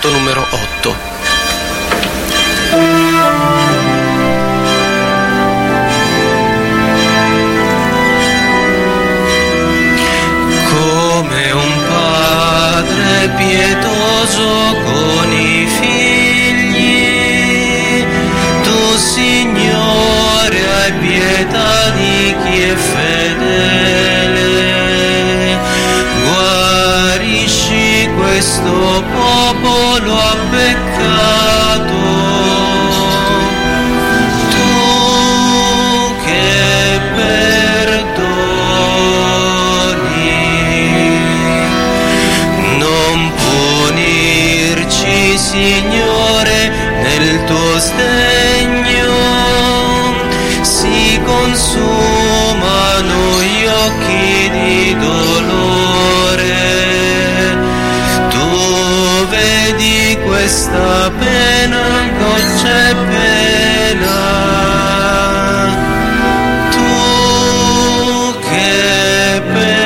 canto numero 8. Come un padre pietoso con i figli, tu Signore hai pietà di chi è fedele, guarisci questo popolo abbeccato. Signore, nel tuo sdegno si consumano gli occhi di dolore. Tu vedi questa pena, gocce pena. Tu che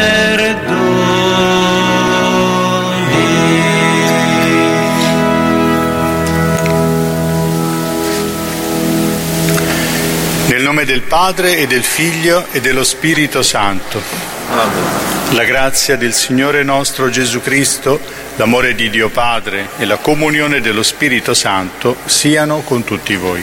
Nel nome del Padre e del Figlio e dello Spirito Santo. Amen. La grazia del Signore nostro Gesù Cristo, l'amore di Dio Padre e la comunione dello Spirito Santo siano con tutti voi.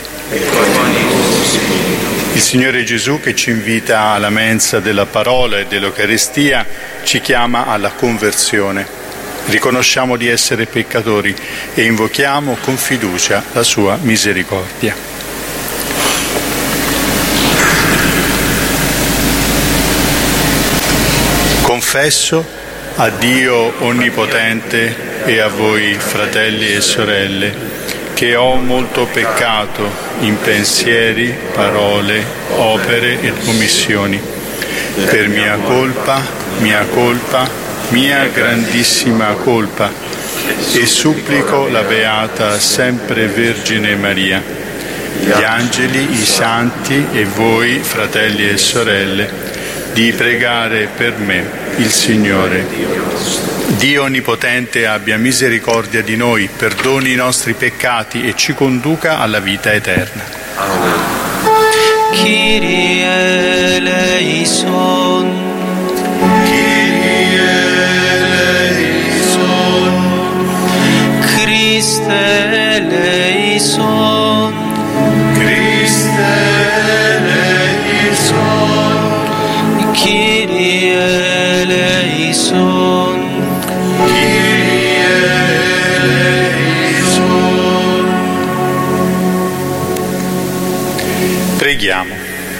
Il Signore Gesù, che ci invita alla mensa della parola e dell'Eucaristia, ci chiama alla conversione. Riconosciamo di essere peccatori e invochiamo con fiducia la sua misericordia. Confesso a Dio Onnipotente e a voi, fratelli e sorelle, che ho molto peccato in pensieri, parole, opere ed omissioni, per mia colpa, mia grandissima colpa, e supplico la Beata Sempre Vergine Maria, gli angeli, i santi e voi, fratelli e sorelle, di pregare per me il Signore. Dio Onnipotente abbia misericordia di noi, perdoni i nostri peccati e ci conduca alla vita eterna. Amen. Kyrie eleison. Kyrie eleison. Christe eleison. Christe eleison. Kyrie eleison. Kyrie eleison. Preghiamo.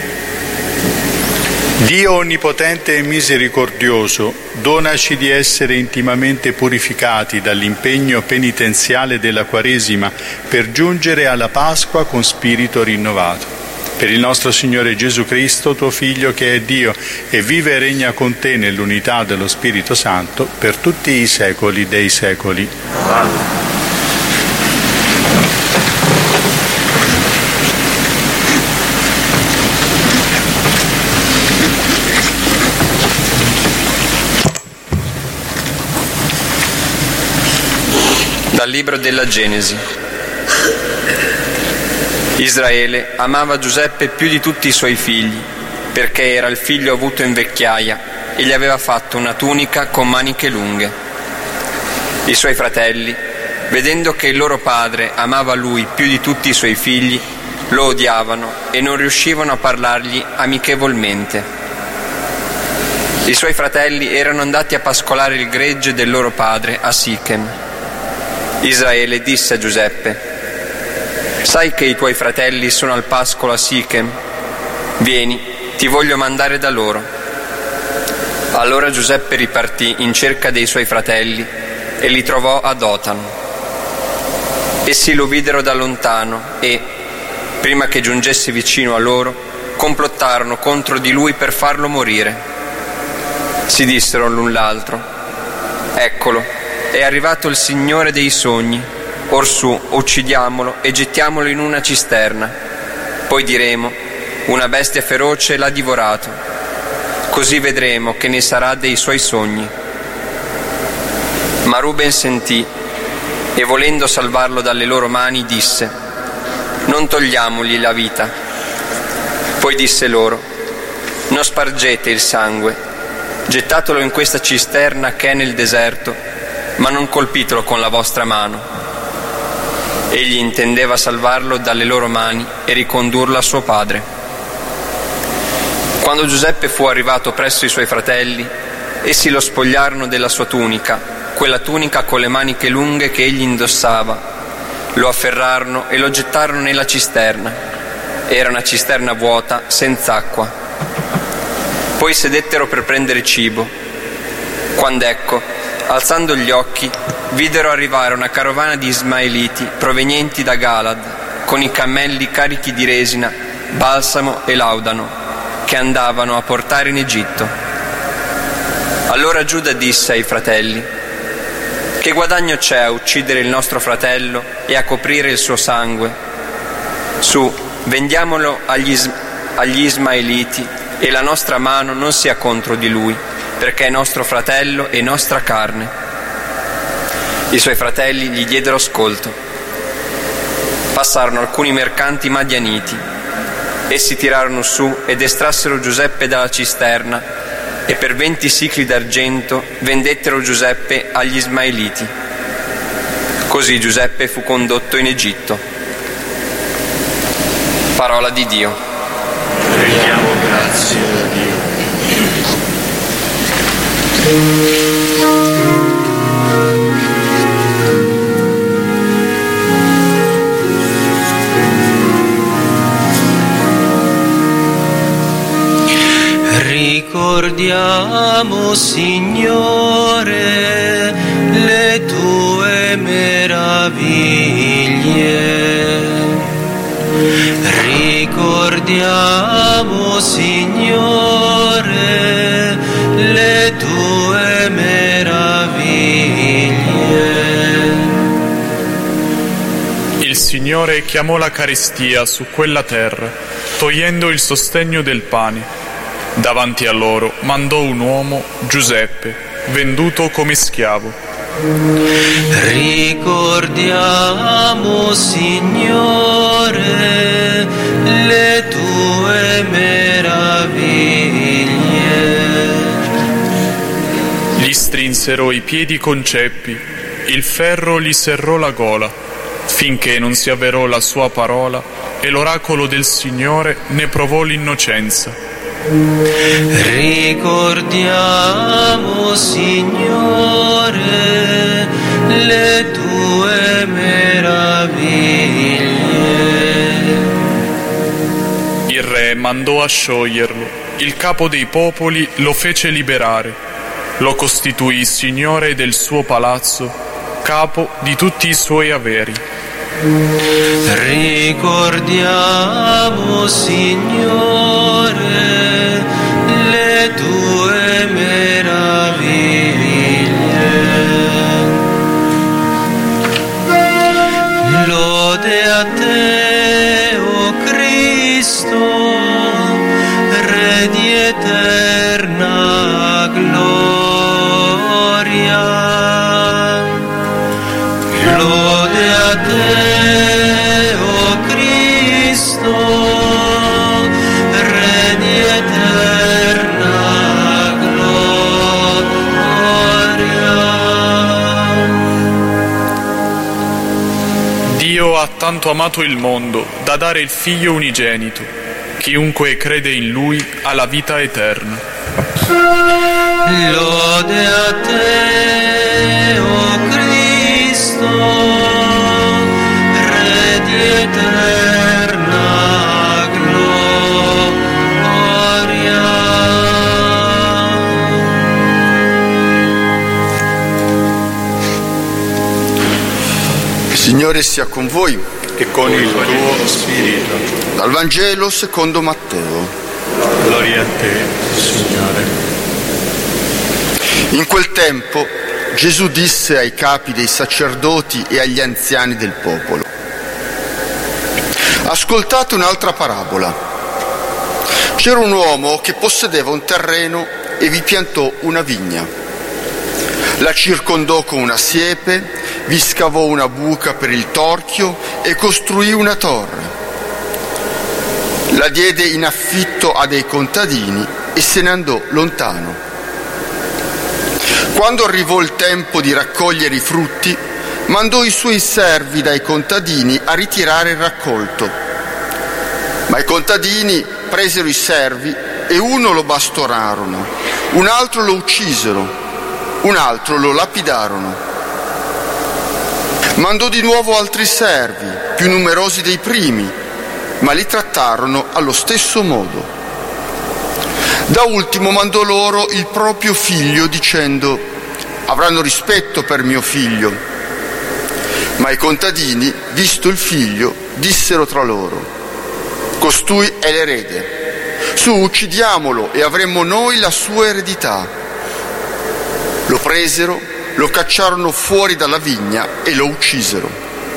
Dio Onnipotente e Misericordioso, donaci di essere intimamente purificati dall'impegno penitenziale della Quaresima per giungere alla Pasqua con spirito rinnovato. Per il nostro Signore Gesù Cristo, tuo Figlio, che è Dio e vive e regna con te nell'unità dello Spirito Santo per tutti i secoli dei secoli. Amen. Dal libro della Genesi. Israele amava Giuseppe più di tutti i suoi figli, perché era il figlio avuto in vecchiaia e gli aveva fatto una tunica con maniche lunghe. I suoi fratelli, vedendo che il loro padre amava lui più di tutti i suoi figli, lo odiavano e non riuscivano a parlargli amichevolmente. I suoi fratelli erano andati a pascolare il gregge del loro padre a Sichem. Israele disse a Giuseppe: «Sai che i tuoi fratelli sono al pascolo a Sichem? Vieni, ti voglio mandare da loro». Allora Giuseppe ripartì in cerca dei suoi fratelli e li trovò a Dotan. Essi lo videro da lontano e, prima che giungesse vicino a loro, complottarono contro di lui per farlo morire. Si dissero l'un l'altro: «Eccolo, è arrivato il Signore dei sogni. Orsù, uccidiamolo e gettiamolo in una cisterna. Poi diremo: una bestia feroce l'ha divorato. Così vedremo che ne sarà dei suoi sogni». Ma Ruben sentì e volendo salvarlo dalle loro mani disse: «Non togliamogli la vita». Poi disse loro: «Non spargete il sangue, gettatelo in questa cisterna che è nel deserto, ma non colpitelo con la vostra mano». Egli intendeva salvarlo dalle loro mani e ricondurlo a suo padre. Quando Giuseppe fu arrivato presso i suoi fratelli, essi lo spogliarono della sua tunica, quella tunica con le maniche lunghe che egli indossava, lo afferrarono e lo gettarono nella cisterna. Era una cisterna vuota, senza acqua. Poi sedettero per prendere cibo, quando ecco, alzando gli occhi, videro arrivare una carovana di ismaeliti provenienti da Galad, con i cammelli carichi di resina, balsamo e laudano, che andavano a portare in Egitto. Allora Giuda disse ai fratelli: «Che guadagno c'è a uccidere il nostro fratello e a coprire il suo sangue? Su, vendiamolo agli ismaeliti e la nostra mano non sia contro di lui, perché è nostro fratello e nostra carne». I suoi fratelli gli diedero ascolto. Passarono alcuni mercanti madianiti. Essi tirarono su ed estrassero Giuseppe dalla cisterna e per 20 sicli d'argento vendettero Giuseppe agli ismaeliti. Così Giuseppe fu condotto in Egitto. Parola di Dio. Preghiamo grazie a Dio. Ricordiamo, Signore, le tue meraviglie. Ricordiamo, Signore, le tue meraviglie. Il Signore chiamò la carestia su quella terra, togliendo il sostegno del pane. Davanti a loro mandò un uomo, Giuseppe, venduto come schiavo. Ricordiamo, Signore, le tue meraviglie. Gli strinsero i piedi con ceppi, il ferro gli serrò la gola, finché non si avverò la sua parola e l'oracolo del Signore ne provò l'innocenza. Ricordiamo, Signore, le tue meraviglie. Il re mandò a scioglierlo, il capo dei popoli lo fece liberare, lo costituì signore del suo palazzo, capo di tutti i suoi averi. Ricordiamo, Signore, le tue meraviglie. Lode a te, o Cristo, Re di eterna gloria. Lode a te, o Cristo, Re di eterna gloria. Dio ha tanto amato il mondo da dare il Figlio unigenito. Chiunque crede in Lui ha la vita eterna. Lode a te, o Cristo, Re di eterna gloria. Il Signore sia con voi. E con il tuo spirito. Dal Vangelo secondo Matteo. Gloria a te, Signore. In quel tempo Gesù disse ai capi dei sacerdoti e agli anziani del popolo: ascoltate un'altra parabola. C'era un uomo che possedeva un terreno e vi piantò una vigna. La circondò con una siepe, vi scavò una buca per il torchio e costruì una torre. La diede in affitto a dei contadini e se ne andò lontano. Quando arrivò il tempo di raccogliere i frutti, mandò i suoi servi dai contadini a ritirare il raccolto. Ma i contadini presero i servi e uno lo bastonarono, un altro lo uccisero, un altro lo lapidarono. Mandò di nuovo altri servi, più numerosi dei primi, ma li trattarono allo stesso modo. Da ultimo mandò loro il proprio figlio, dicendo: avranno rispetto per mio figlio. Ma i contadini, visto il figlio, dissero tra loro: costui è l'erede, su, uccidiamolo e avremo noi la sua eredità. Lo presero, lo cacciarono fuori dalla vigna e lo uccisero.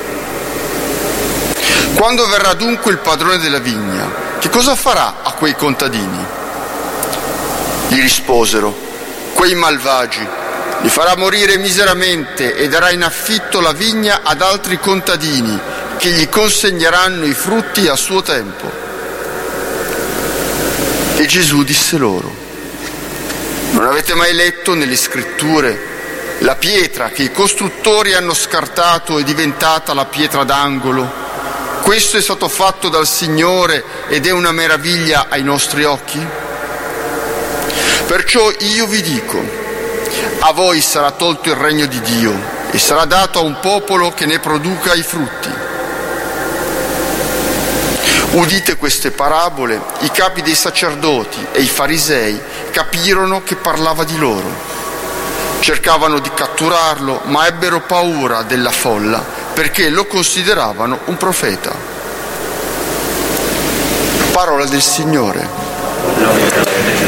Quando verrà dunque il padrone della vigna, che cosa farà a quei contadini? Gli risposero: quei malvagi, li farà morire miseramente e darà in affitto la vigna ad altri contadini che gli consegneranno i frutti a suo tempo. E Gesù disse loro: non avete mai letto nelle scritture: la pietra che i costruttori hanno scartato è diventata la pietra d'angolo? Questo è stato fatto dal Signore ed è una meraviglia ai nostri occhi? Perciò io vi dico: a voi sarà tolto il regno di Dio e sarà dato a un popolo che ne produca i frutti. Udite queste parabole, i capi dei sacerdoti e i farisei capirono che parlava di loro. Cercavano di catturarlo, ma ebbero paura della folla perché lo consideravano un profeta. Parola del Signore.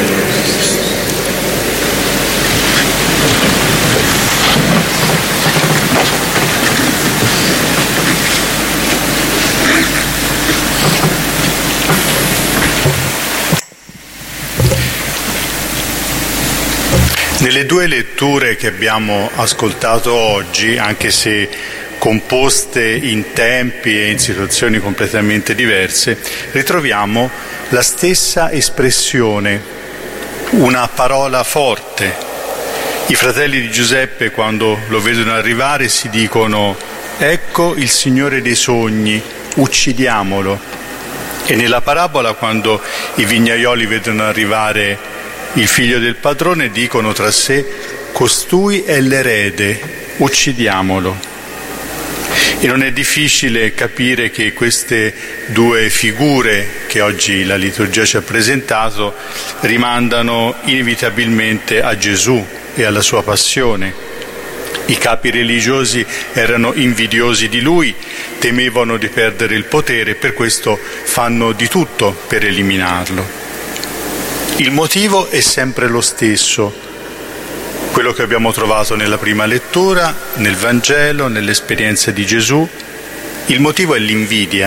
Nelle due letture che abbiamo ascoltato oggi, anche se composte in tempi e in situazioni completamente diverse, ritroviamo la stessa espressione, una parola forte. I fratelli di Giuseppe, quando lo vedono arrivare, si dicono: ecco il Signore dei sogni, uccidiamolo. E nella parabola, quando i vignaioli vedono arrivare il figlio del padrone, dicono tra sé: costui è l'erede, uccidiamolo. E non è difficile capire che queste due figure che oggi la liturgia ci ha presentato rimandano inevitabilmente a Gesù e alla sua passione. I capi religiosi erano invidiosi di lui, temevano di perdere il potere e per questo fanno di tutto per eliminarlo. Il motivo è sempre lo stesso, quello che abbiamo trovato nella prima lettura, nel Vangelo, nell'esperienza di Gesù. Il motivo è l'invidia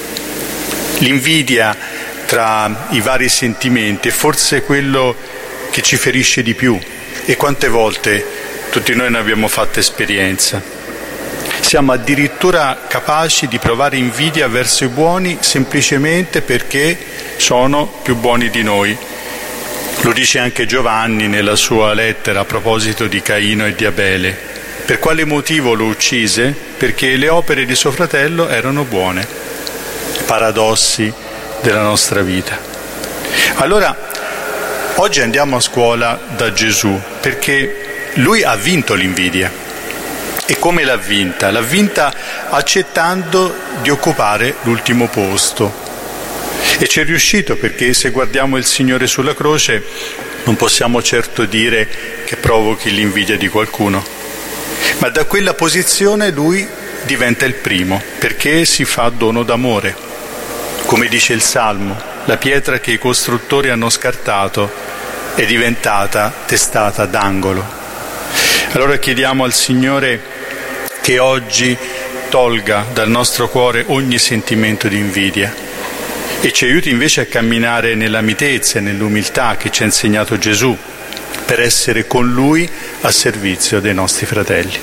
tra i vari sentimenti, è forse quello che ci ferisce di più. E quante volte tutti noi ne abbiamo fatto esperienza. Siamo addirittura capaci di provare invidia verso i buoni semplicemente perché sono più buoni di noi. Lo dice anche Giovanni nella sua lettera a proposito di Caino e di Abele. Per quale motivo lo uccise? Perché le opere di suo fratello erano buone. Paradossi della nostra vita. Allora, oggi andiamo a scuola da Gesù, perché lui ha vinto l'invidia. E come l'ha vinta? L'ha vinta accettando di occupare l'ultimo posto. E ci è riuscito, perché se guardiamo il Signore sulla croce non possiamo certo dire che provochi l'invidia di qualcuno, ma da quella posizione lui diventa il primo, perché si fa dono d'amore. Come dice il Salmo, la pietra che i costruttori hanno scartato è diventata testata d'angolo. Allora chiediamo al Signore che oggi tolga dal nostro cuore ogni sentimento di invidia e ci aiuti invece a camminare nella mitezza e nell'umiltà che ci ha insegnato Gesù, per essere con Lui a servizio dei nostri fratelli.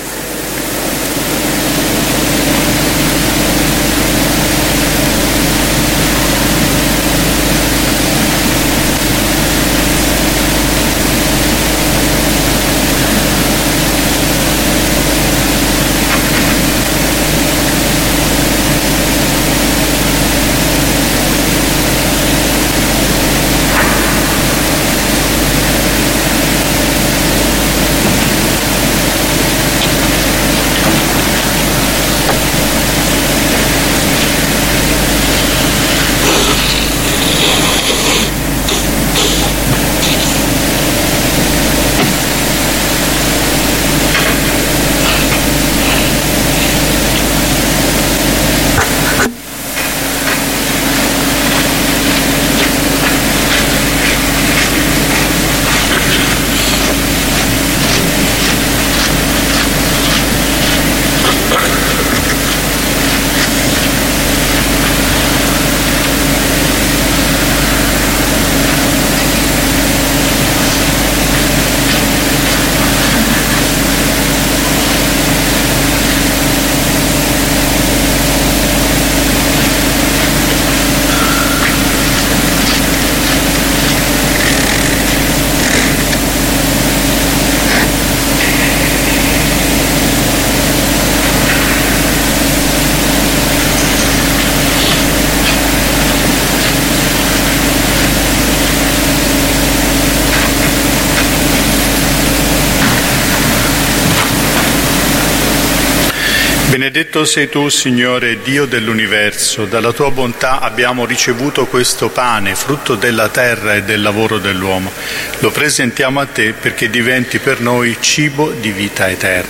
Benedetto sei tu, Signore, Dio dell'universo, dalla tua bontà abbiamo ricevuto questo pane, frutto della terra e del lavoro dell'uomo. Lo presentiamo a te perché diventi per noi cibo di vita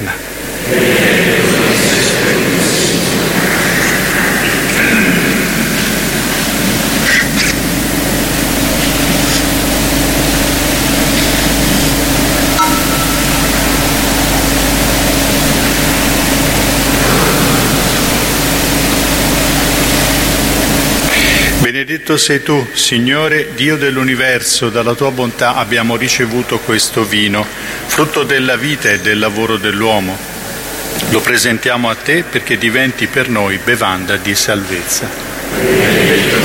eterna. Benedetto sei tu, Signore, Dio dell'universo, dalla tua bontà abbiamo ricevuto questo vino, frutto della vita e del lavoro dell'uomo. Lo presentiamo a te perché diventi per noi bevanda di salvezza.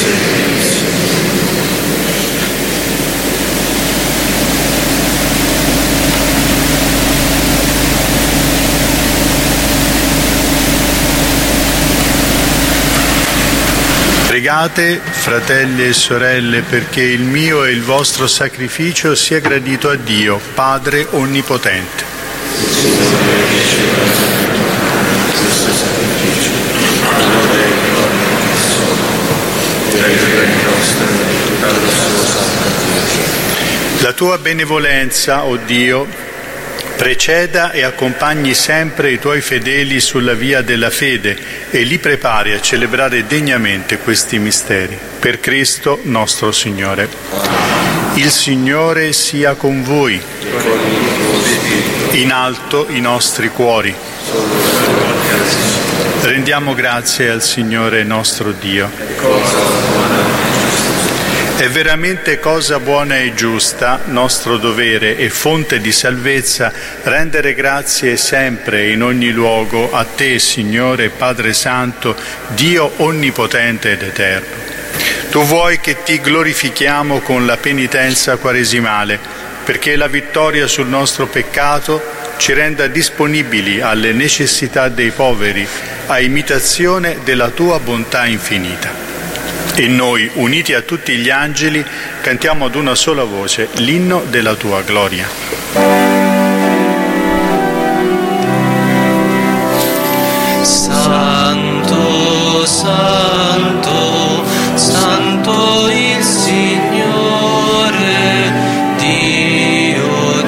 Pregate, fratelli e sorelle, perché il mio e il vostro sacrificio sia gradito a Dio, Padre Onnipotente. La tua benevolenza, o Dio, preceda e accompagni sempre i tuoi fedeli sulla via della fede e li prepari a celebrare degnamente questi misteri. Per Cristo nostro Signore. Il Signore sia con voi. In alto i nostri cuori. Rendiamo grazie al Signore nostro Dio. È veramente cosa buona e giusta, nostro dovere e fonte di salvezza, rendere grazie sempre e in ogni luogo a te, Signore Padre Santo, Dio onnipotente ed eterno. Tu vuoi che ti glorifichiamo con la penitenza quaresimale, perché la vittoria sul nostro peccato ci renda disponibili alle necessità dei poveri, a imitazione della tua bontà infinita. E noi, uniti a tutti gli angeli, cantiamo ad una sola voce l'inno della tua gloria. Santo, Santo, Santo il Signore, Dio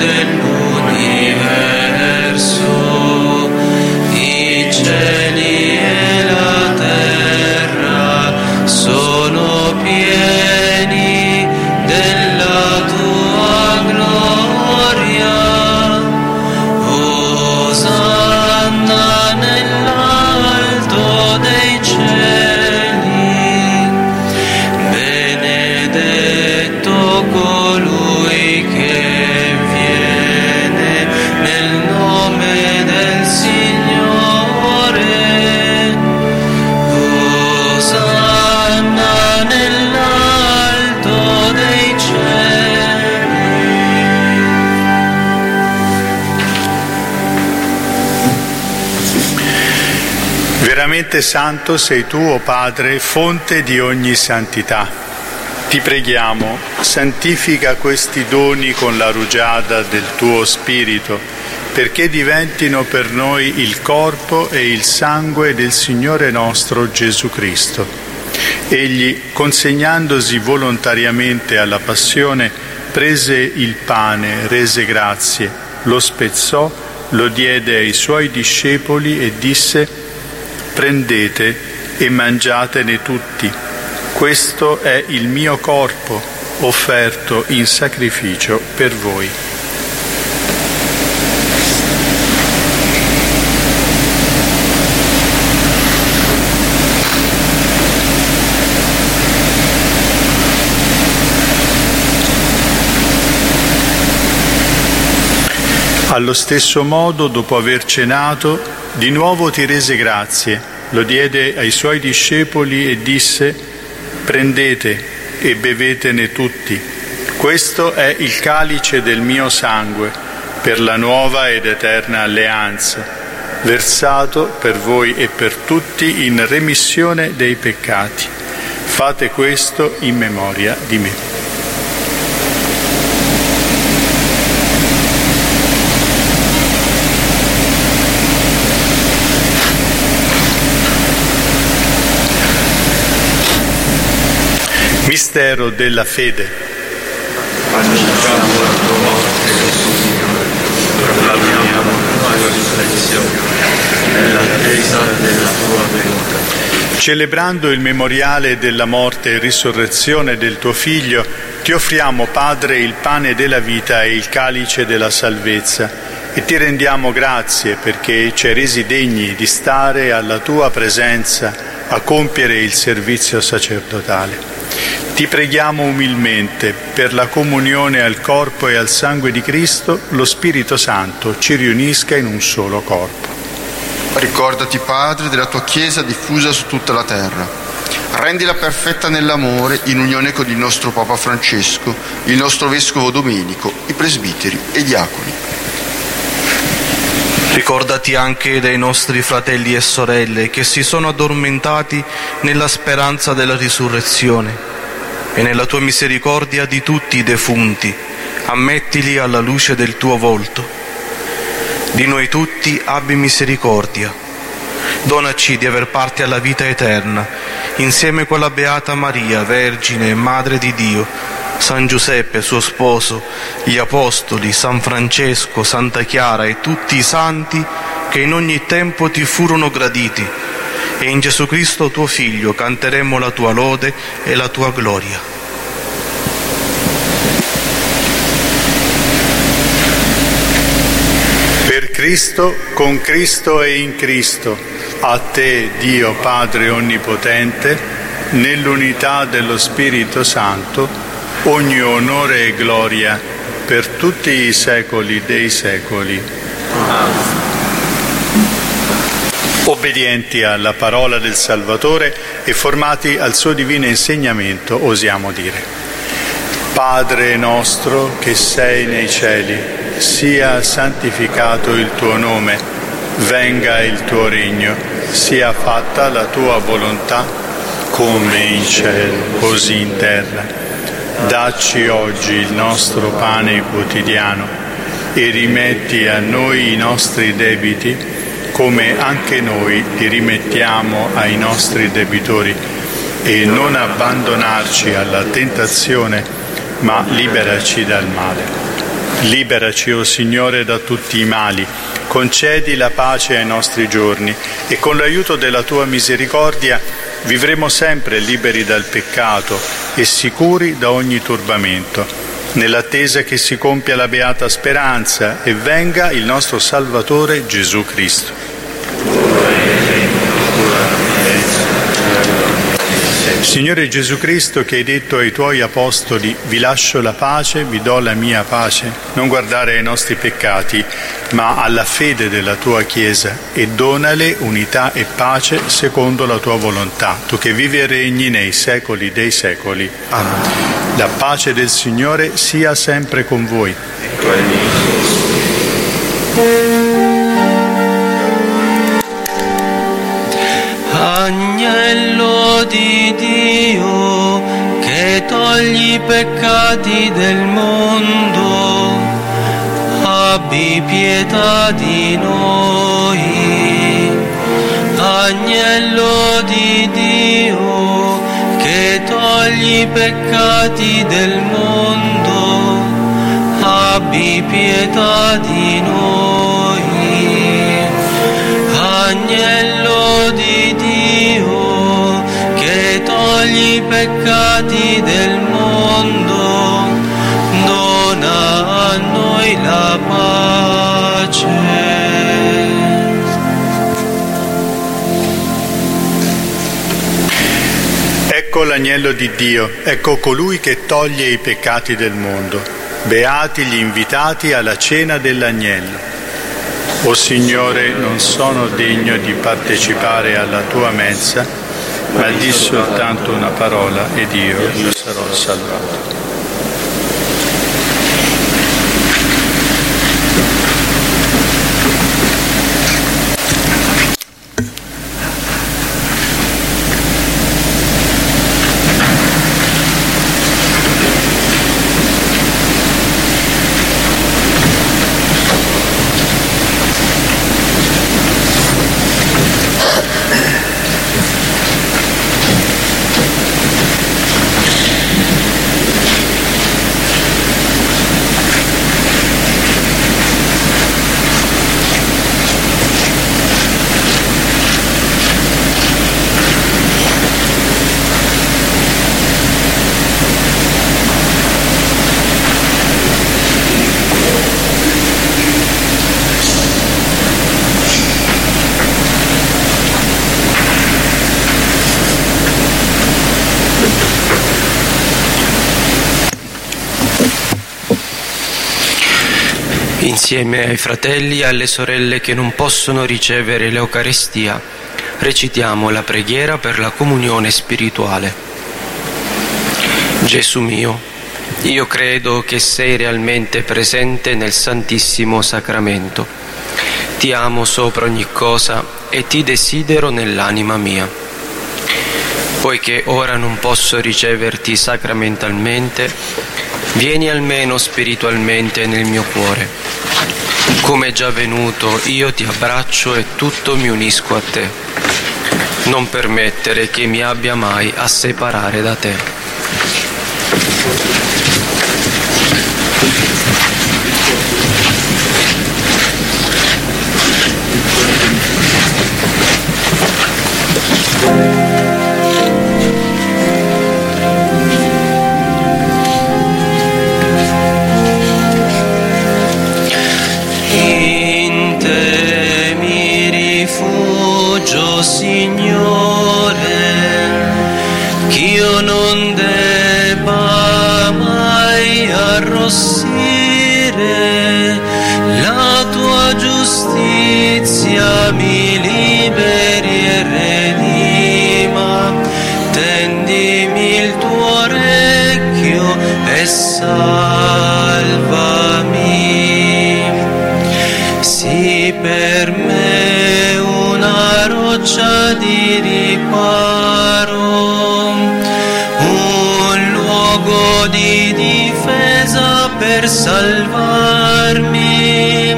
dell'universo, i cieli e la terra sono pieni della tua gloria. Osanna nell'alto dei cieli, benedetto colui che Veramente santo sei tu, o Padre, fonte di ogni santità. Ti preghiamo, santifica questi doni con la rugiada del tuo Spirito, perché diventino per noi il corpo e il sangue del Signore nostro Gesù Cristo. Egli, consegnandosi volontariamente alla passione, prese il pane, rese grazie, lo spezzò, lo diede ai suoi discepoli e disse: «Prendete e mangiatene tutti. Questo è il mio corpo, offerto in sacrificio per voi». Allo stesso modo, dopo aver cenato, di nuovo ti rese grazie, lo diede ai suoi discepoli e disse: «Prendete e bevetene tutti. Questo è il calice del mio sangue, per la nuova ed eterna alleanza, versato per voi e per tutti in remissione dei peccati. Fate questo in memoria di me». Mistero della fede. Celebrando il memoriale della morte e risurrezione del tuo Figlio, ti offriamo, Padre, il pane della vita e il calice della salvezza, e ti rendiamo grazie perché ci hai resi degni di stare alla tua presenza a compiere il servizio sacerdotale. Ti preghiamo umilmente, per la comunione al corpo e al sangue di Cristo, lo Spirito Santo ci riunisca in un solo corpo. Ricordati, Padre, della tua Chiesa diffusa su tutta la terra. Rendila perfetta nell'amore, in unione con il nostro Papa Francesco, il nostro Vescovo Domenico, i presbiteri e i diaconi. Ricordati anche dei nostri fratelli e sorelle che si sono addormentati nella speranza della risurrezione, e nella tua misericordia di tutti i defunti ammettili alla luce del tuo volto. Di noi tutti abbi misericordia. Donaci di aver parte alla vita eterna, insieme con la Beata Maria, Vergine e Madre di Dio, San Giuseppe, suo sposo, gli Apostoli, San Francesco, Santa Chiara e tutti i santi che in ogni tempo ti furono graditi, e in Gesù Cristo tuo Figlio canteremo la tua lode e la tua gloria. Per Cristo, con Cristo e in Cristo, a te, Dio Padre Onnipotente, nell'unità dello Spirito Santo, ogni onore e gloria per tutti i secoli dei secoli. Amen. Obbedienti alla parola del Salvatore e formati al suo divino insegnamento, osiamo dire: Padre nostro che sei nei cieli, sia santificato il tuo nome, venga il tuo regno, sia fatta la tua volontà, come in cielo, così in terra. Dacci oggi il nostro pane quotidiano e rimetti a noi i nostri debiti, come anche noi li rimettiamo ai nostri debitori, e non abbandonarci alla tentazione, ma liberaci dal male. Liberaci, o Signore, da tutti i mali, concedi la pace ai nostri giorni, e con l'aiuto della tua misericordia vivremo sempre liberi dal peccato e sicuri da ogni turbamento, nell'attesa che si compia la beata speranza e venga il nostro Salvatore Gesù Cristo. Signore Gesù Cristo, che hai detto ai tuoi apostoli: vi lascio la pace, vi do la mia pace, non guardare ai nostri peccati, ma alla fede della tua Chiesa, e donale unità e pace secondo la tua volontà, tu che vivi e regni nei secoli dei secoli. Amen. La pace del Signore sia sempre con voi. Agnello di Dio, che togli i peccati del mondo, abbi pietà di noi. Agnello di Dio, che togli i peccati del mondo, abbi pietà di noi. Agnello di Dio, che togli i peccati del mondo, dona a noi la pace. Ecco l'agnello di Dio, ecco colui che toglie i peccati del mondo. Beati gli invitati alla cena dell'agnello. O Signore, non sono degno di partecipare alla tua mensa, ma di soltanto una parola ed io sarò salvato. Insieme ai fratelli e alle sorelle che non possono ricevere l'Eucaristia, recitiamo la preghiera per la comunione spirituale. Gesù mio, io credo che sei realmente presente nel Santissimo Sacramento. Ti amo sopra ogni cosa e ti desidero nell'anima mia. Poiché ora non posso riceverti sacramentalmente, vieni almeno spiritualmente nel mio cuore. Come è già venuto, io ti abbraccio e tutto mi unisco a te. Non permettere che mi abbia mai a separare da te. Signore, ch'io non debba mai arrossire, la tua giustizia mi liberi e redima, tendimi il tuo orecchio e salvami. Sii per me una roccia di riparo, un luogo di difesa per salvarmi,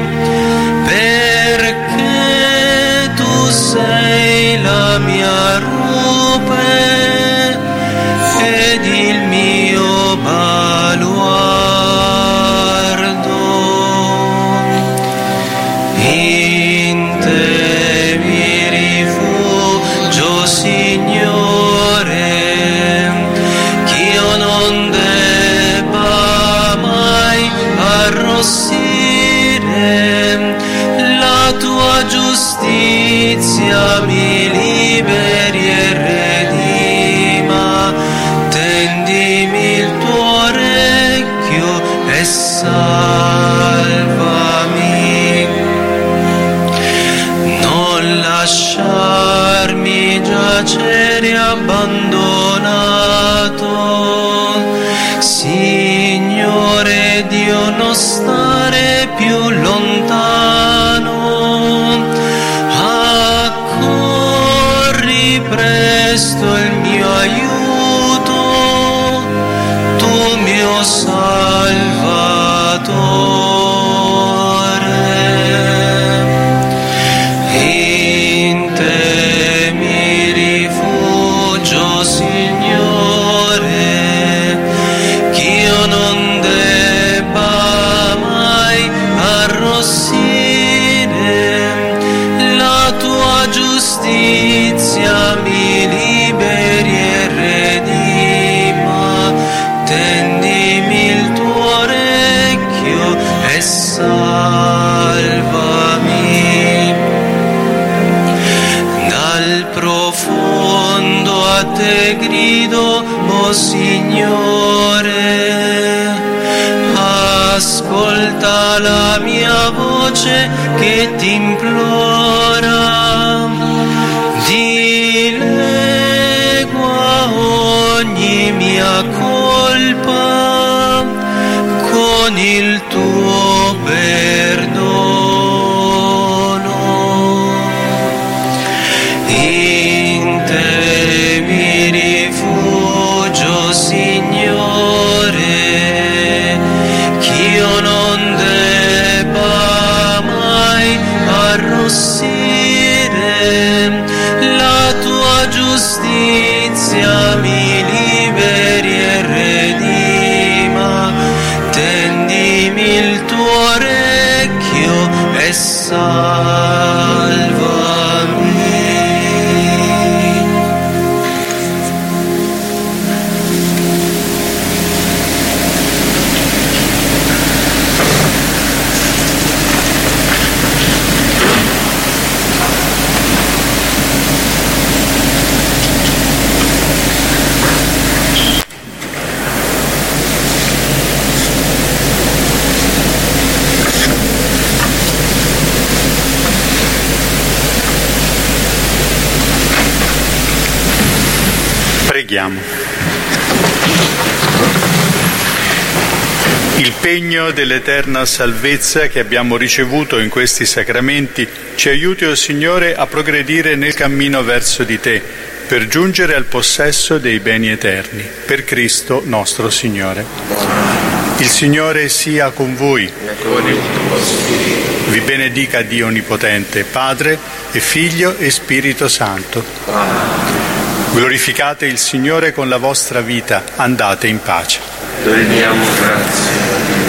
perché tu sei la mia rupe ed il mio baluardo. In te mi rifugio, Signore, ch'io non debba mai arrossire, te grido, oh Signore, ascolta la mia voce che ti implora, dilegua ogni mia colpa con il tuo perdono. In te mi rifugio, Signore, ch'io non debba mai arrossire, la tua giustizia mi liberi e redima, tendimi il tuo orecchio e salvami. Preghiamo. Il pegno dell'eterna salvezza che abbiamo ricevuto in questi sacramenti ci aiuti, o Signore, a progredire nel cammino verso di Te, per giungere al possesso dei beni eterni, per Cristo nostro Signore. Il Signore sia con voi. Vi benedica Dio Onnipotente, Padre e Figlio e Spirito Santo. Glorificate il Signore con la vostra vita, andate in pace. Rendiamo grazie.